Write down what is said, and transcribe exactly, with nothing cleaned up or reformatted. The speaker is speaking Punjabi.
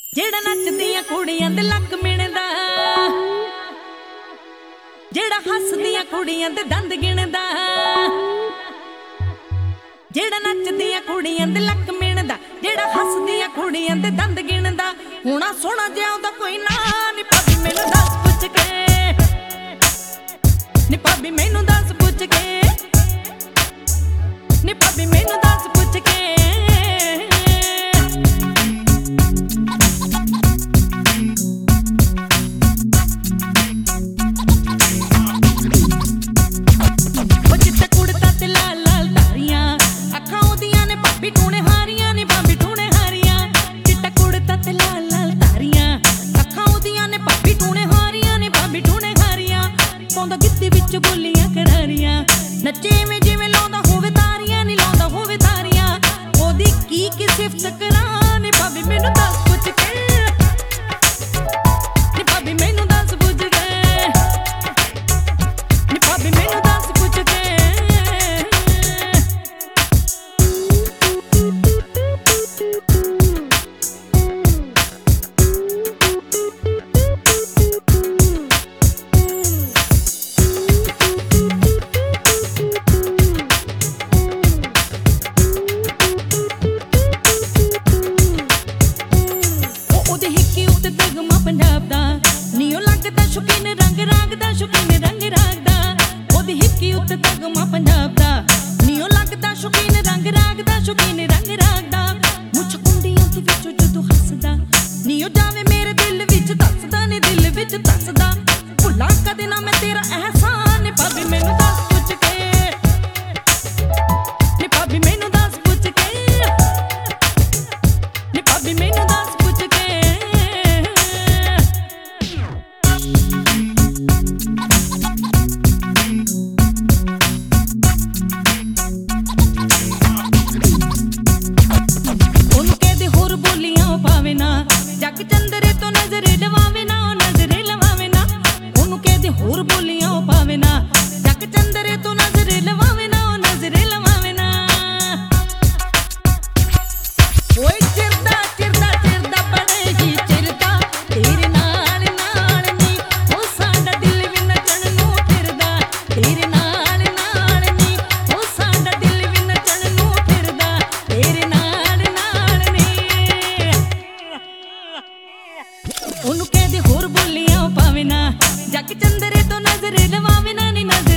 ਜਿਹੜਾ ਨੱਚਦੀਆਂ ਕੁੜੀਆਂ ਦੇ ਲੱਕ ਮਿਣਦਾ, ਜਿਹੜਾ ਹੱਸਦੀਆਂ ਕੁੜੀਆਂ ਦੇ ਦੰਦ ਗਿਣਦਾ, ਜਿਹੜਾ ਨੱਚਦੀਆਂ ਕੁੜੀਆਂ ਦੇ ਲੱਕ ਮਿਣਦਾ, ਜਿਹੜਾ ਹੱਸਦੀਆਂ ਕੁੜੀਆਂ ਦੇ ਦੰਦ ਗਿਣਦਾ। ਹੁਣਾ ਸੋਹਣਾ ਜਿਹਾ ਉਹਦਾ ਕੋਈ ਨਾਂ ਨੀ, ਭਾਬੀ ਮੈਨੂੰ ਦੱਸ ਪੁੱਛ ਕੇ, ਨੀ ਭਾਬੀ ਮੈਨੂੰ ਦੱਸ ਪੁੱਛ ਕੇ, ਨੀ ਭਾਬੀ ਮੈਨੂੰ ਦੱਸ ਪੁੱਛ ਕੇ। ਬੋਲੀਆਂ ਕਰਾਰੀਆਂ ਨੱਚੇ ਜਿਵੇਂ ਜਿਵੇਂ ਲਾਉਂਦਾ ਹੋਵੇ ਤਾਰੀਆਂ, ਨੀ ਲਾਉਂਦਾ ਹੋਵੇ ਤਾਰੀਆਂ। ਉਹਦੀ ਕੀ ਕੀ ਸਿਫਤ ਕਰਾਂ, ਨੀ ਭਾਬੀ ਮੈਨੂੰ ਦੱਸ ਪੁੱਛ ਕੇ, ਨੀ ਭਾਬੀ ਮੈਨੂੰ ਦੱਸ ਪੁੱਛ ਕੇ, ਨੀ ਭਾਬੀ ਮੈਨੂੰ ਦੱਸ ਪੁੱਛ ਕੇ। ਸ਼ੁਕੀਨ ਰੰਗ ਰਾਗ ਦਾ, ਸ਼ੁਕੀਨ ਰੰਗ ਰਾਗ ਦਾ, ਉਹਦੀ ਹਿੱਕੀ ਉੱਤੇ ਤਗਮਾ ਪੰਜਾਬ ਦਾ। ਨੀ ਉਹ ਲੱਗਦਾ ਸ਼ੁਕੀਨ ਰੰਗ ਰਾਗ ਦਾ, ਸ਼ੁਕੀਨ ਰੰਗ ਰਾਗ ਦਾ। ਮੁੱਛ ਕੁੰਡੀਆਂ ਦੇ ਵਿੱਚੋਂ ਜਦੋਂ ਹੱਸਦਾ, ਨੀ ਉਹ ਜਾਵੇ ਮੇਰੇ ਦਿਲ ਵਿੱਚ ਦੱਸਦਾ, ਨੀ ਦਿਲ ਵਿੱਚ ਦੱਸਦਾ। ਭੁੱਲਾਂ ਕਦੇ ਨਾ ਮੈਂ ਤੇਰਾ ਅਹਿਸਾਨ, ਨੀ ਭਾਬੀ ਮੈਨੂੰ ਦੱਸ ਪੁੱਛ ਕੇ, ਨੀ ਭਾਬੀ ਮੈਨੂੰ ਦੱਸ ਪੁੱਛ ਕੇ, ਨੀ ਭਾਬੀ ਮੈਨੂੰ ਦੱਸ ਪੁੱਛ ਕੇ। ਜੱਗ ਚੰਦਰੇ ਤੋਂ ਨਜ਼ਰੇ ਲਵਾਵੇ ਨਾ, ਉਹ ਨਜ਼ਰੇ ਲਵਾਵੇ ਨਾ। ਉਹਨੂੰ ਕਹਿੰਦੇ ਹੋਰ ਬੋਲੀਆਂ ਉਹ ਪਾਵੇ ਨਾ, ਜੱਗ ਚੰਦਰੇ ਤੋਂ ਨਜ਼ਰੇ ਲਵਾਵੇ ਨਾ, ਉਹ ਨਜ਼ਰੇ ਲਵਾਵੇ ਨਾ। ਓਏ ਚਿਰਦਾ ਚਿਰਦਾ ਚਿਰਦਾ ਬੜੇ ਜੀ ਚਿਰਦਾ, ਤੇਰੇ ਨਾਲ ਨਾਲ ਨੀ ਉਹ ਸਾਡਾ ਦਿਲ ਵੀ ਨੱਚਣ ਨੂੰ ਫਿਰਦਾ। ਤੇਰੇ ਨਾਲ ਨਾਲ ਨੀ ਉਹ ਸਾਡਾ ਦਿਲ ਵੀ ਨੱਚਣ ਨੂੰ ਫਿਰਦਾ। ਤੇਰੇ ਨਾਲ ਨਾਲ ਨੀ ਉਹਨੂੰ ਕਹਿੰਦੇ ਹੋਰ ਬੋਲੀਆਂ ਪਾਵੇ ਨਾ, ਜੱਗ ਚੰਦਰੇ ਤੋਂ ਨਜ਼ਰੇ ਲਵਾਵੇ ਨਾ, ਨੀ ਨਜ਼ਰ